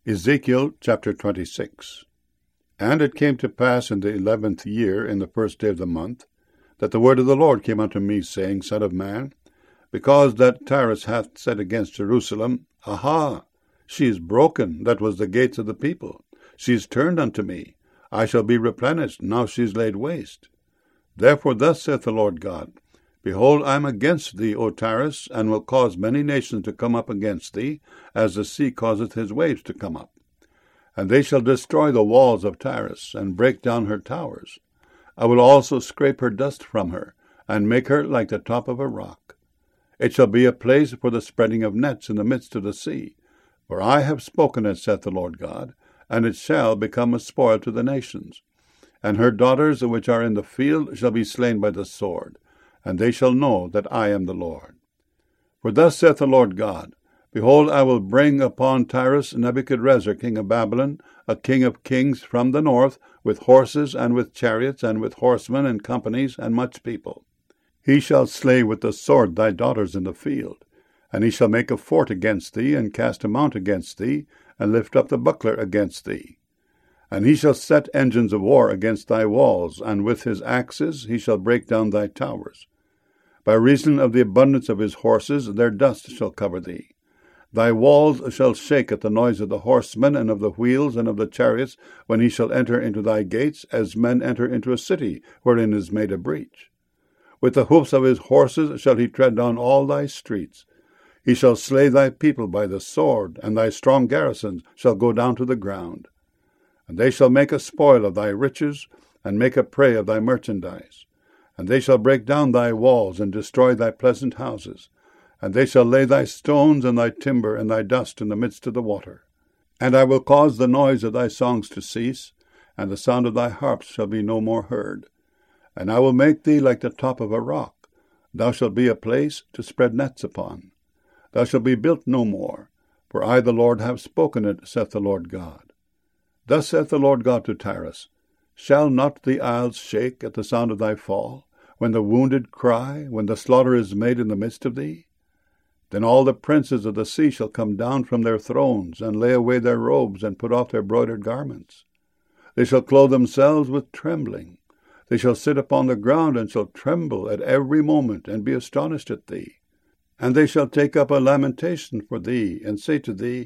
Ezekiel chapter 26. And it came to pass in the 11th year, in the first day of the month, that the word of the Lord came unto me, saying, Son of man, because that Tyrus hath said against Jerusalem, Aha, she is broken, that was the gates of the people. She is turned unto me. I shall be replenished, now she is laid waste. Therefore thus saith the Lord God, Behold, I am against thee, O Tyrus, and will cause many nations to come up against thee, as the sea causeth his waves to come up. And they shall destroy the walls of Tyrus, and break down her towers. I will also scrape her dust from her, and make her like the top of a rock. It shall be a place for the spreading of nets in the midst of the sea. For I have spoken it, saith the Lord God, and it shall become a spoil to the nations. And her daughters which are in the field shall be slain by the sword, and they shall know that I am the Lord. For thus saith the Lord God, Behold, I will bring upon Tyrus Nebuchadrezzar king of Babylon, a king of kings from the north, with horses and with chariots and with horsemen and companies and much people. He shall slay with the sword thy daughters in the field, and he shall make a fort against thee, and cast a mount against thee, and lift up the buckler against thee. And he shall set engines of war against thy walls, and with his axes he shall break down thy towers. By reason of the abundance of his horses, their dust shall cover thee. Thy walls shall shake at the noise of the horsemen, and of the wheels, and of the chariots, when he shall enter into thy gates, as men enter into a city, wherein is made a breach. With the hoofs of his horses shall he tread down all thy streets. He shall slay thy people by the sword, and thy strong garrisons shall go down to the ground. And they shall make a spoil of thy riches, and make a prey of thy merchandise. And they shall break down thy walls, and destroy thy pleasant houses. And they shall lay thy stones and thy timber and thy dust in the midst of the water. And I will cause the noise of thy songs to cease, and the sound of thy harps shall be no more heard. And I will make thee like the top of a rock. Thou shalt be a place to spread nets upon. Thou shalt be built no more, for I the Lord have spoken it, saith the Lord God. Thus saith the Lord God to Tyrus, Shall not the isles shake at the sound of thy fall, when the wounded cry, when the slaughter is made in the midst of thee? Then all the princes of the sea shall come down from their thrones, and lay away their robes, and put off their broidered garments. They shall clothe themselves with trembling. They shall sit upon the ground, and shall tremble at every moment, and be astonished at thee. And they shall take up a lamentation for thee, and say to thee,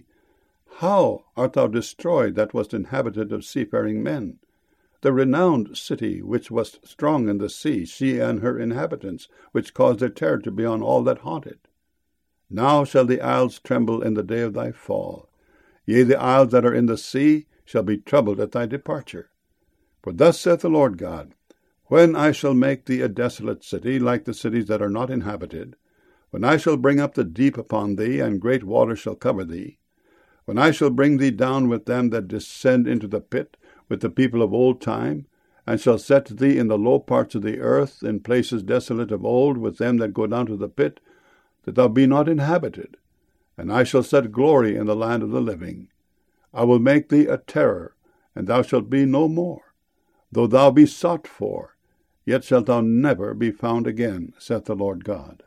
How art thou destroyed that wast inhabited of seafaring men? The renowned city which was strong in the sea, she and her inhabitants, which caused their terror to be on all that haunt it. Now shall the isles tremble in the day of thy fall. Yea, the isles that are in the sea shall be troubled at thy departure. For thus saith the Lord God, When I shall make thee a desolate city, like the cities that are not inhabited, when I shall bring up the deep upon thee, and great waters shall cover thee, when I shall bring thee down with them that descend into the pit, with the people of old time, and shall set thee in the low parts of the earth, in places desolate of old, with them that go down to the pit, that thou be not inhabited. And I shall set glory in the land of the living. I will make thee a terror, and thou shalt be no more. Though thou be sought for, yet shalt thou never be found again, saith the Lord God.